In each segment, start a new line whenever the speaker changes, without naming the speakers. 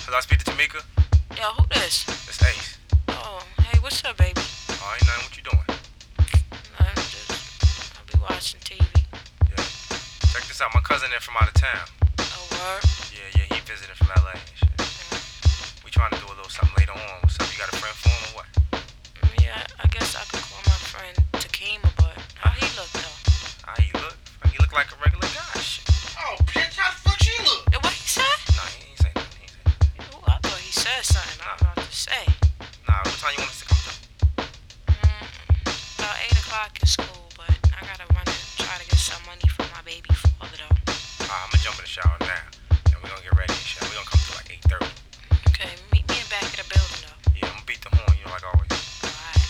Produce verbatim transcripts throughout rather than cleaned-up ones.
Could I speak to Tamika?
Yo, who this?
It's Ace.
Oh, hey, what's up, baby?
Oh, ain't nothing. What you doing?
Nothing, just, I'll be watching T V.
Yeah. Check this out. My cousin in from out of town.
Oh, word?
Yeah, yeah, he visited from L A and shit.
Mm.
We trying to do a little something later on. What's up? You got a friend for him or what?
Mm, yeah, I guess I could call my friend Takima, but how he look, though?
How he look? He look like a regular guy. Shit.
Oh, bitch, how the fuck she look?
Yeah, what he said?
Nah, he ain't say nothing. He ain't say nothing.
Ooh, I thought he said something. I don't know what to say.
Nah, what time you want us to come to?
Mm, about eight o'clock is school, but I gotta run and try to get some money from my baby father, though.
Alright, I'm gonna jump in the shower now. And we're gonna get ready and shit. We're gonna come to like eight thirty.
Okay, meet me in back of the building, though.
Yeah, I'm gonna beat the horn, you know, like always.
Alright.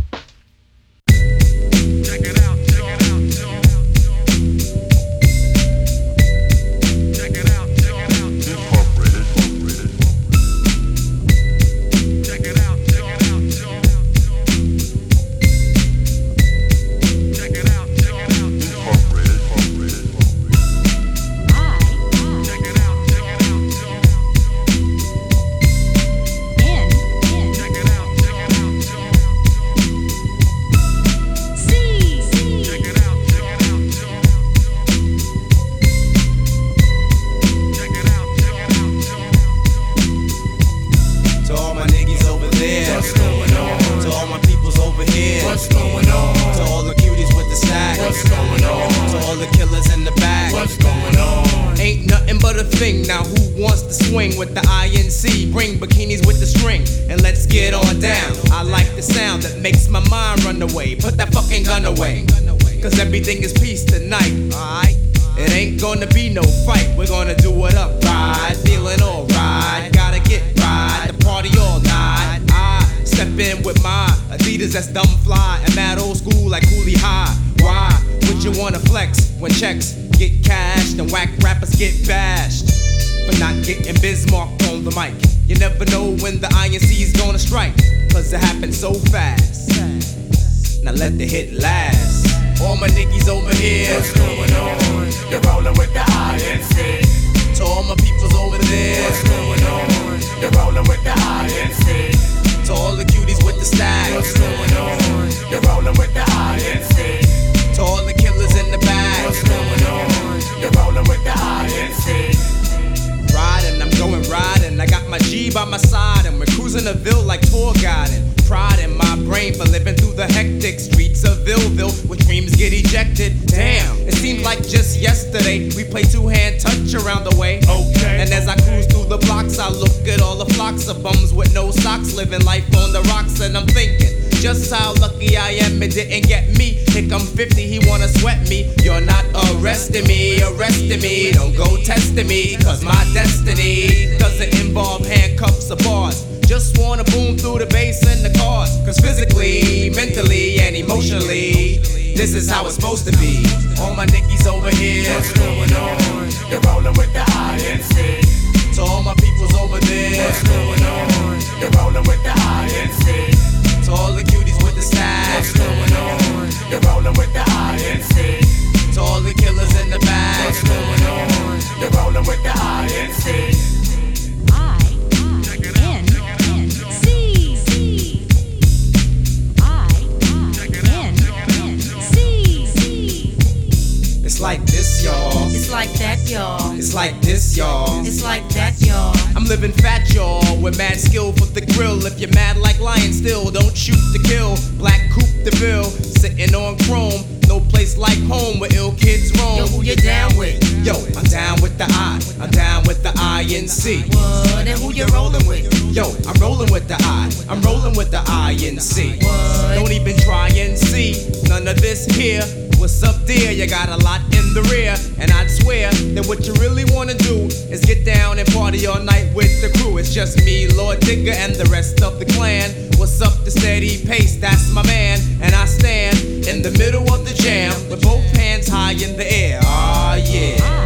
Check it out, check it out, check it out. Check it out, check it out.
Incorporated, incorporated.
Check it out, check it out, check it out. Check it out, check it out.
Incorporated, incorporated.
Check it out, check it out, check it out.
In, in,
Check it out, check it out, check it out.
C,
Check it out, check it out, check it out. Check it out, check it out, check it out.
To all my niggas over there,
What's going on?
to all my peoples over here,
What's going on?
to all the cuties with the stack,
What's going on?
to all the killers in the back.
What's going on?
Ain't nothing but a thing. Now who wants to swing with the I N C? Bring bikinis with the string and let's get on down. I like the sound that makes my mind run away. Put that fucking gun away, cause everything is peace tonight. Alright, it ain't gonna be no fight. We're gonna do it up right, feeling alright. Gotta get right, the party all night. I step in with my Adidas that's dumb fly and mad old school like Cooley High. Why would you wanna flex when checks get cashed and whack rappers get bashed for not getting Bismarck on the mic? You never know when the I N C is gonna strike, cause it happens so fast. Now let the hit last. All my niggas over here,
What's going on? You're rolling with the I N C.
to all my peoples over there,
What's going on? You're rolling with the I N C.
to all the cuties with the stacks,
What's going on? You're rolling with the I N C.
to all the killers in the back.
What's going on? You're rolling with the I N C.
Riding, I'm going riding. I got my G by my side, and we're cruising the Ville like tour guiding. Pride in my brain for living through the hectic streets of Villeville, where dreams get ejected. Damn, it seems like just yesterday we played two-hand touch around the way.
Okay.
And as I cruise through the blocks, I look at all the flocks of bums with no socks, living life on the rocks, and I'm thinking just how lucky I am it didn't get me. Here come fifty, he wanna sweat me. You're not arresting me, arresting me. Don't go testing me, cause my destiny doesn't involve handcuffs or bars. Just wanna boom through the bass and the chords. Cause physically, mentally, and emotionally, this is how it's supposed to be. All my niggas over here,
What's going on? You're rolling with the I N C.
to all my peoples over there,
What's going on? You're rolling with the I N C.
to all the cuties with the
What's
stacks,
going on? You're rolling with the I N C.
to all the killers in the back.
What's going on? You're rolling with the I N C.
I, in, in, C, C. I, in, in, C, C.
It's like this, y'all.
It's like that, y'all.
It's like this, y'all.
It's like that, y'all.
I'm living fat, y'all, with mad skill for the grill. If you're mad like lion still, don't shoot to kill. Black coupe de ville, sitting on chrome. No place like home where ill kids roam.
Yo, who you down with?
Yo, I'm down with the I. I'm down with the I N C.
What? And who you rolling with?
Yo, I'm rolling with the I. I'm rolling with the I N C.
What?
Don't even try and see none of this here. What's up, dear? You got a lot in the rear, and I'd swear that what you really wanna do is get down and party all night with the crew. It's just me, Lord Digger, and the rest of the clan. What's up, the steady pace? That's my man, and I stand in the middle of the jam with both hands high in the air. Ah, yeah.